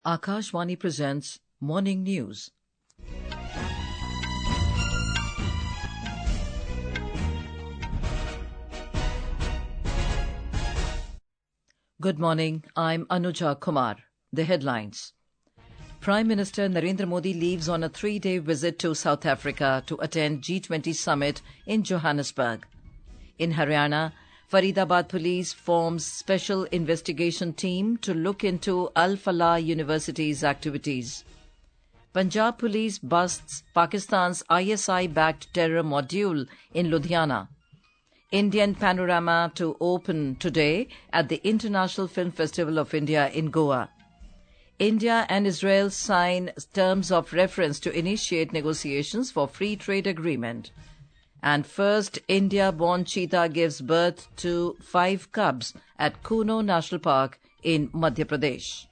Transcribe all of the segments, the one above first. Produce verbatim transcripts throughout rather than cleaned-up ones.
Akashvani presents Morning News. Good morning, I'm Anuja Kumar. The headlines. Prime Minister Narendra Modi leaves on a three-day visit to South Africa to attend G twenty summit in Johannesburg. In Haryana, Faridabad Police forms special investigation team to look into Al Falah University's activities. Punjab Police busts Pakistan's I S I-backed terror module in Ludhiana. Indian Panorama to open today at the International Film Festival of India in Goa. India and Israel sign terms of reference to initiate negotiations for free trade agreement. And first India-born cheetah gives birth to five cubs at Kuno National Park in Madhya Pradesh.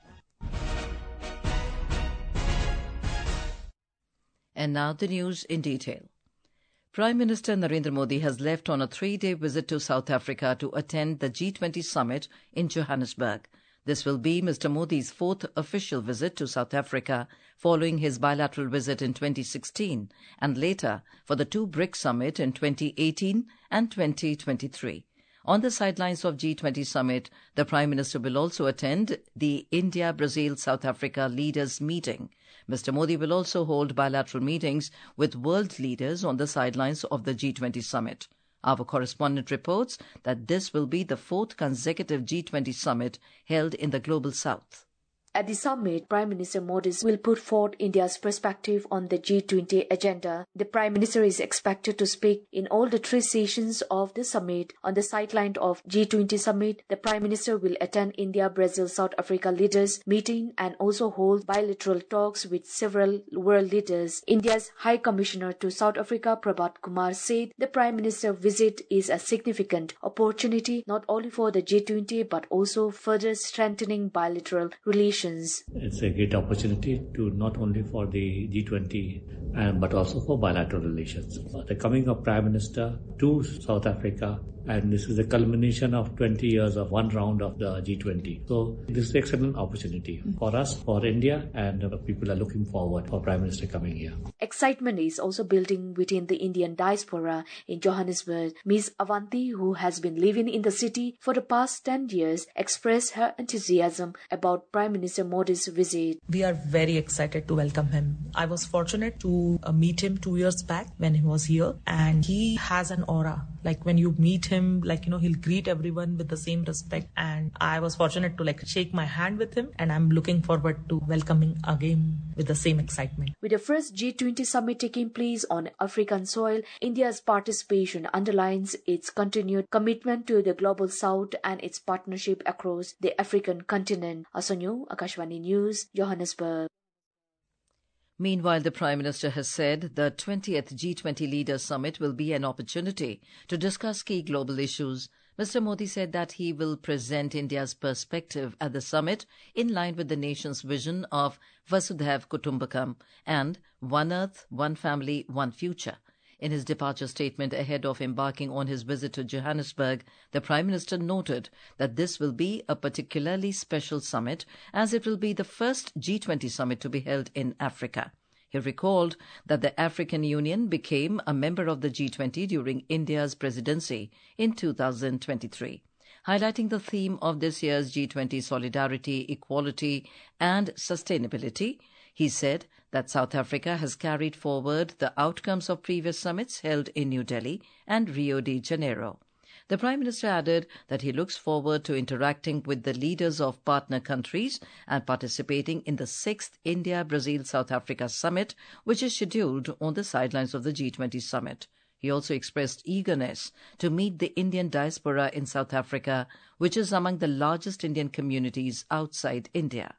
And now the news in detail. Prime Minister Narendra Modi has left on a three-day visit to South Africa to attend the G twenty summit in Johannesburg. This will be Mister Modi's fourth official visit to South Africa following his bilateral visit in twenty sixteen and later for the two BRICS summit in twenty eighteen and twenty twenty-three. On the sidelines of G twenty summit, the Prime Minister will also attend the India-Brazil-South Africa leaders meeting. Mister Modi will also hold bilateral meetings with world leaders on the sidelines of the G twenty summit. Our correspondent reports that this will be the fourth consecutive G twenty summit held in the Global South. At the summit, Prime Minister Modi will put forth India's perspective on the G twenty agenda. The Prime Minister is expected to speak in all the three sessions of the summit. On the sideline of G twenty summit, the Prime Minister will attend India, Brazil, South Africa leaders meeting and also hold bilateral talks with several world leaders. India's High Commissioner to South Africa, Prabhat Kumar, said the Prime Minister's visit is a significant opportunity not only for the G twenty but also further strengthening bilateral relations. It's a great opportunity to not only for the G twenty and but also for bilateral relations. The coming of Prime Minister to South Africa, and this is the culmination of twenty years of one round of the G twenty. So this is an excellent opportunity for us, for India, and uh, people are looking forward for Prime Minister coming here. Excitement is also building within the Indian diaspora in Johannesburg. Miz Avanti, who has been living in the city for the past ten years, expressed her enthusiasm about Prime Minister Modi's visit. We are very excited to welcome him. I was fortunate to uh, meet him two years back when he was here, and he has an aura. Like when you meet him, like, you know, he'll greet everyone with the same respect. And I was fortunate to like shake my hand with him, and I'm looking forward to welcoming again with the same excitement. With the first G twenty summit taking place on African soil, India's participation underlines its continued commitment to the Global South and its partnership across the African continent. Asonyo, Akashvani News, Johannesburg. Meanwhile, the Prime Minister has said the twentieth G twenty Leaders Summit will be an opportunity to discuss key global issues. Mister Modi said that he will present India's perspective at the summit in line with the nation's vision of Vasudhaiv Kutumbakam and One Earth, One Family, One Future. In his departure statement ahead of embarking on his visit to Johannesburg, the Prime Minister noted that this will be a particularly special summit as it will be the first G twenty summit to be held in Africa. He recalled that the African Union became a member of the G twenty during India's presidency in two thousand twenty-three. Highlighting the theme of this year's G twenty solidarity, equality and sustainability, he said that South Africa has carried forward the outcomes of previous summits held in New Delhi and Rio de Janeiro. The Prime Minister added that he looks forward to interacting with the leaders of partner countries and participating in the sixth India-Brazil-South Africa summit, which is scheduled on the sidelines of the G twenty summit. He also expressed eagerness to meet the Indian diaspora in South Africa, which is among the largest Indian communities outside India.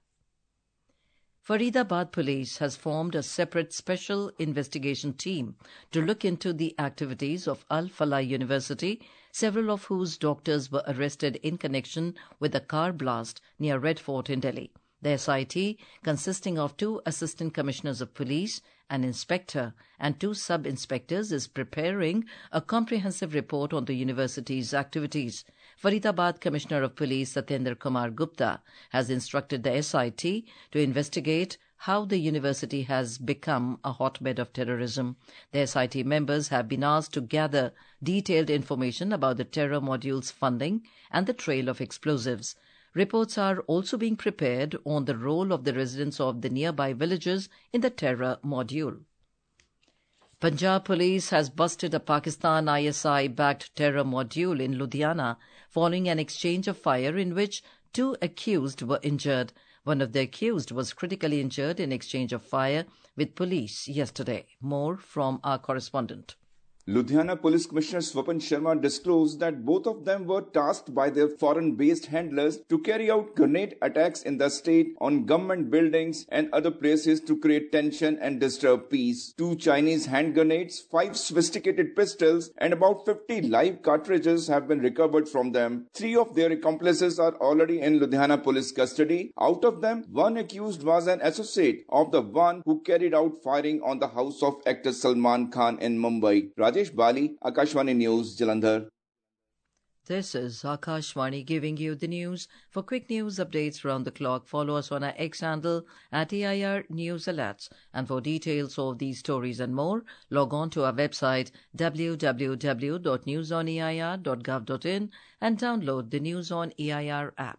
Faridabad Police has formed a separate special investigation team to look into the activities of Al Falah University, several of whose doctors were arrested in connection with a car blast near Red Fort in Delhi. The S I T, consisting of two Assistant Commissioners of Police, an Inspector and two Sub-Inspectors, is preparing a comprehensive report on the university's activities. Faridabad Commissioner of Police Satyendra Kumar Gupta has instructed the S I T to investigate how the university has become a hotbed of terrorism. The S I T members have been asked to gather detailed information about the terror module's funding and the trail of explosives. Reports are also being prepared on the role of the residents of the nearby villages in the terror module. Punjab Police has busted a Pakistan I S I-backed terror module in Ludhiana following an exchange of fire in which two accused were injured. One of the accused was critically injured in exchange of fire with police yesterday. More from our correspondent. Ludhiana Police Commissioner Swapan Sharma disclosed that both of them were tasked by their foreign-based handlers to carry out grenade attacks in the state on government buildings and other places to create tension and disturb peace. Two Chinese hand grenades, five sophisticated pistols, and about fifty live cartridges have been recovered from them. Three of their accomplices are already in Ludhiana Police custody. Out of them, one accused was an associate of the one who carried out firing on the house of actor Salman Khan in Mumbai. Rajesh Bali, Akashvani News, Jalandhar. This is Akashvani giving you the news. For quick news updates round the clock, follow us on our X handle at A I R News Alerts. And for details of these stories and more, log on to our website w w w dot news on a i r dot gov dot in and download the News on A I R app.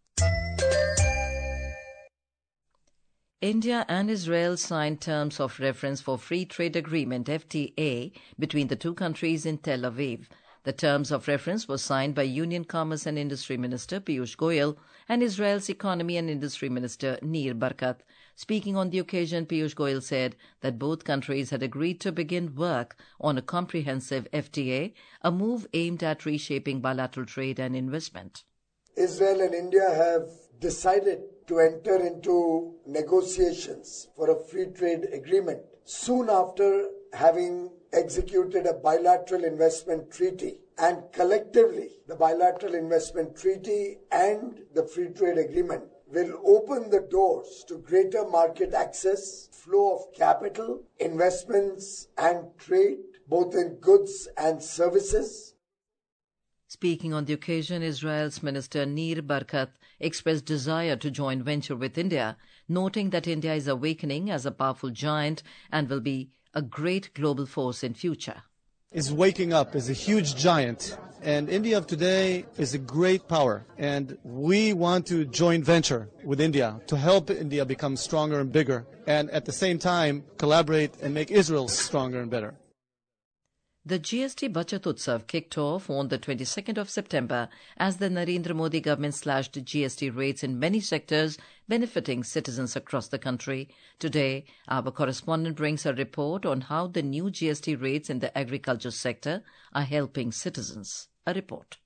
India and Israel signed terms of reference for Free Trade Agreement F T A between the two countries in Tel Aviv. The terms of reference were signed by Union Commerce and Industry Minister Piyush Goyal and Israel's Economy and Industry Minister Nir Barkat. Speaking on the occasion, Piyush Goyal said that both countries had agreed to begin work on a comprehensive F T A, a move aimed at reshaping bilateral trade and investment. Israel and India have decided to enter into negotiations for a free trade agreement soon after having executed a bilateral investment treaty. And collectively, the bilateral investment treaty and the free trade agreement will open the doors to greater market access, flow of capital, investments and trade, both in goods and services. Speaking on the occasion, Israel's Minister Nir Barkat expressed desire to join venture with India, noting that India is awakening as a powerful giant and will be a great global force in future. Is waking up as a huge giant, and India of today is a great power, and we want to join venture with India to help India become stronger and bigger, and at the same time collaborate and make Israel stronger and better. The G S T Bachat Utsav kicked off on the twenty-second of September as the Narendra Modi government slashed G S T rates in many sectors, benefiting citizens across the country. Today, our correspondent brings a report on how the new G S T rates in the agriculture sector are helping citizens. A report.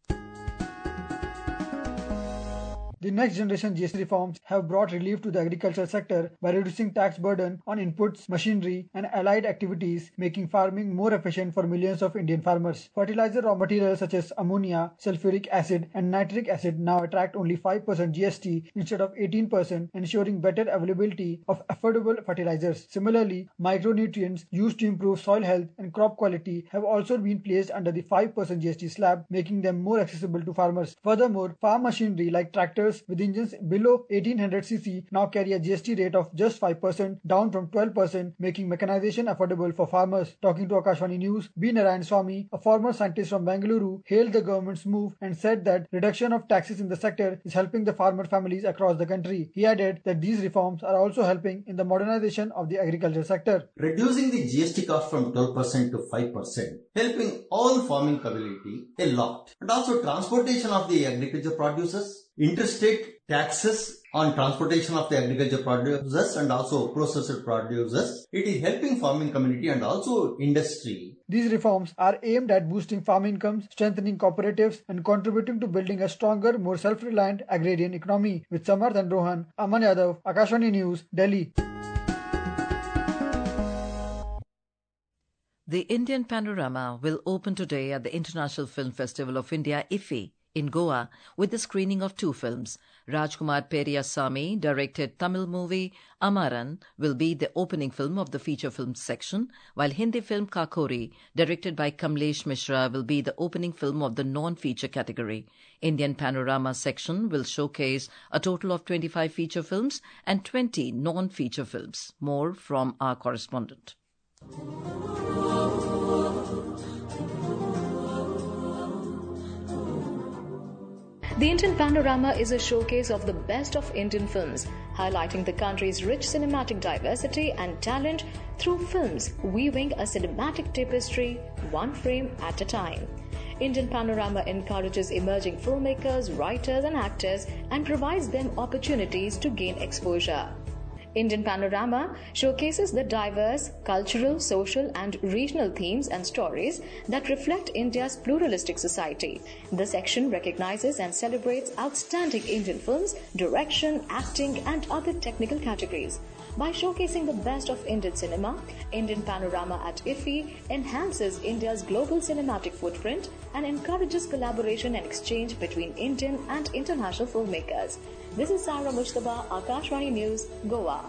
The next generation G S T reforms have brought relief to the agriculture sector by reducing tax burden on inputs, machinery and allied activities, making farming more efficient for millions of Indian farmers. Fertilizer raw materials such as ammonia, sulfuric acid and nitric acid now attract only five percent G S T instead of eighteen percent, ensuring better availability of affordable fertilizers. Similarly, micronutrients used to improve soil health and crop quality have also been placed under the five percent G S T slab, making them more accessible to farmers. Furthermore, farm machinery like tractors with engines below eighteen hundred c c now carry a G S T rate of just five percent, down from twelve percent, making mechanization affordable for farmers. Talking to Akashvani News, B. Narayan Swamy, a former scientist from Bengaluru, hailed the government's move and said that reduction of taxes in the sector is helping the farmer families across the country. He added that these reforms are also helping in the modernization of the agriculture sector. Reducing the G S T cost from twelve percent to five percent, helping all farming community a lot. And also transportation of the agriculture producers, interstate taxes on transportation of the agriculture producers and also processed producers. It is helping farming community and also industry. These reforms are aimed at boosting farm incomes, strengthening cooperatives and contributing to building a stronger, more self-reliant agrarian economy. With Samarth and Rohan, Aman Yadav, Akashvani News, Delhi. The Indian Panorama will open today at the International Film Festival of India, I F F I, in Goa with the screening of two films. Rajkumar Periyasamy directed Tamil movie Amaran will be the opening film of the feature film section, while Hindi film Kakori, directed by Kamlesh Mishra, will be the opening film of the non-feature category. Indian Panorama section will showcase a total of twenty-five feature films and twenty non-feature films. More from our correspondent. The Indian Panorama is a showcase of the best of Indian films, highlighting the country's rich cinematic diversity and talent through films, weaving a cinematic tapestry one frame at a time. Indian Panorama encourages emerging filmmakers, writers and actors and provides them opportunities to gain exposure. Indian Panorama showcases the diverse cultural, social and regional themes and stories that reflect India's pluralistic society. The section recognizes and celebrates outstanding Indian films, direction, acting and other technical categories. By showcasing the best of Indian cinema, Indian Panorama at I F I enhances India's global cinematic footprint and encourages collaboration and exchange between Indian and international filmmakers. This is Sarah Mujtaba, Akashvani News, Goa.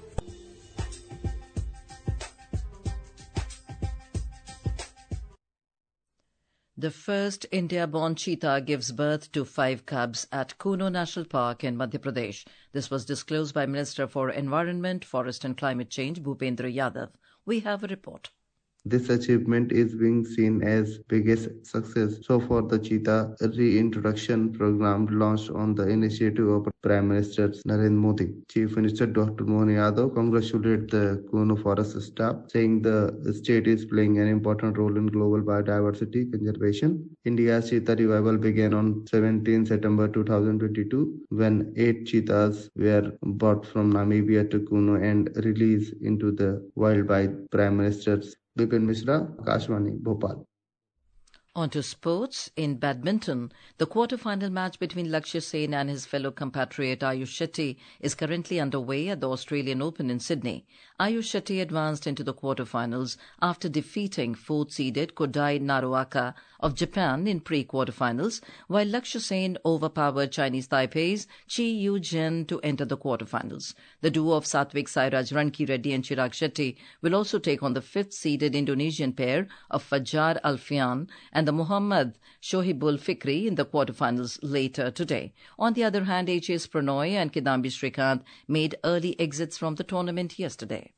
The first India-born cheetah gives birth to five cubs at Kuno National Park in Madhya Pradesh. This was disclosed by Minister for Environment, Forest and Climate Change, Bhupendra Yadav. We have a report. This achievement is being seen as biggest success so far the cheetah reintroduction program launched on the initiative of Prime Minister Narendra Modi. Chief Minister Doctor Mohan Yadav congratulated the Kuno forest staff, saying the state is playing an important role in global biodiversity conservation. India's cheetah revival began on seventeenth September two thousand twenty-two when eight cheetahs were brought from Namibia to Kuno and released into the wild by Prime Minister's Bipin Mishra, Akashvani, Bhopal. On to sports. In badminton, the quarter-final match between Lakshya Sen and his fellow compatriot Ayush Shetty is currently underway at the Australian Open in Sydney. Ayush Shetty advanced into the quarter-finals after defeating fourth-seeded Kodai Naruaka of Japan in pre-quarter-finals, while Lakshya Sen overpowered Chinese Taipei's Chi Yu-jin to enter the quarter-finals. The duo of Satvik Sairaj Ranki-Reddy and Chirag Shetty will also take on the fifth-seeded Indonesian pair of Fajar Alfian and the Muhammad Shohibul Fikri in the quarterfinals later today. On the other hand, H S Pranoy and Kidambi Srikanth made early exits from the tournament yesterday.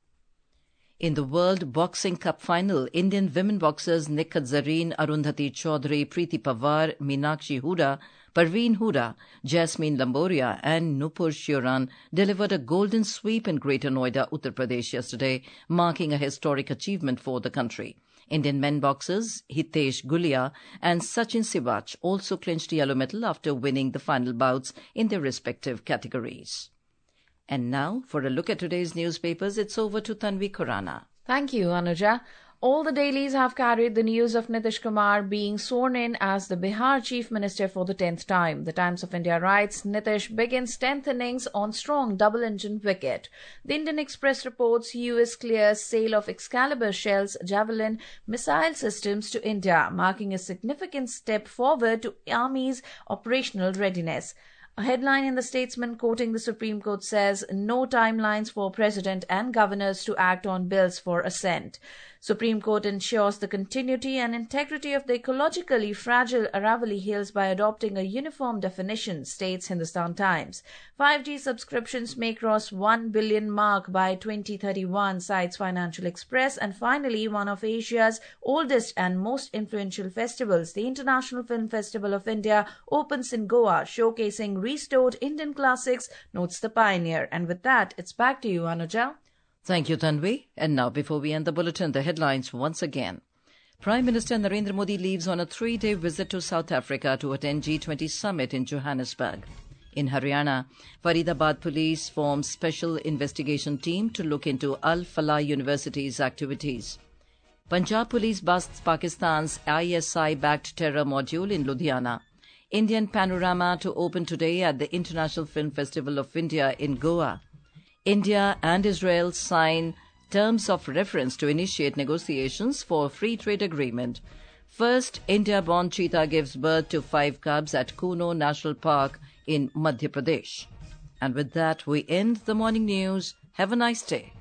In the World Boxing Cup final, Indian women boxers Nikhat Zareen, Arundhati Chaudhary, Preeti Pawar, Meenakshi Huda, Parveen Huda, Jasmine Lamboria and Nupur Shioran delivered a golden sweep in Greater Noida, Uttar Pradesh yesterday, marking a historic achievement for the country. Indian men boxers Hitesh Gulia and Sachin Sivach also clinched yellow medal after winning the final bouts in their respective categories. And now, for a look at today's newspapers, it's over to Tanvi Khurana. Thank you, Anuja. All the dailies have carried the news of Nitish Kumar being sworn in as the Bihar Chief Minister for the tenth time. The Times of India writes, Nitish begins tenth innings on strong double-engine wicket. The Indian Express reports U S clears sale of Excalibur shells, Javelin missile systems to India, marking a significant step forward to Army's operational readiness. A headline in the Statesman quoting the Supreme Court says, no timelines for President and governors to act on bills for assent. Supreme Court ensures the continuity and integrity of the ecologically fragile Aravalli Hills by adopting a uniform definition, states Hindustan Times. five G subscriptions may cross one billion mark by twenty thirty-one, cites Financial Express. And finally, one of Asia's oldest and most influential festivals, the International Film Festival of India, opens in Goa, showcasing restored Indian classics, notes the pioneer. And with that, it's back to you, Anuja. Thank you, Tanvi. And now, before we end the bulletin, the headlines once again. Prime Minister Narendra Modi leaves on a three-day visit to South Africa to attend G twenty summit in Johannesburg. In Haryana, Faridabad police forms special investigation team to look into Al Falah University's activities. Punjab police busts Pakistan's I S I-backed terror module in Ludhiana. Indian Panorama to open today at the International Film Festival of India in Goa. India and Israel sign terms of reference to initiate negotiations for a free trade agreement. First India-born cheetah gives birth to five cubs at Kuno National Park in Madhya Pradesh. And with that, we end the morning news. Have a nice day.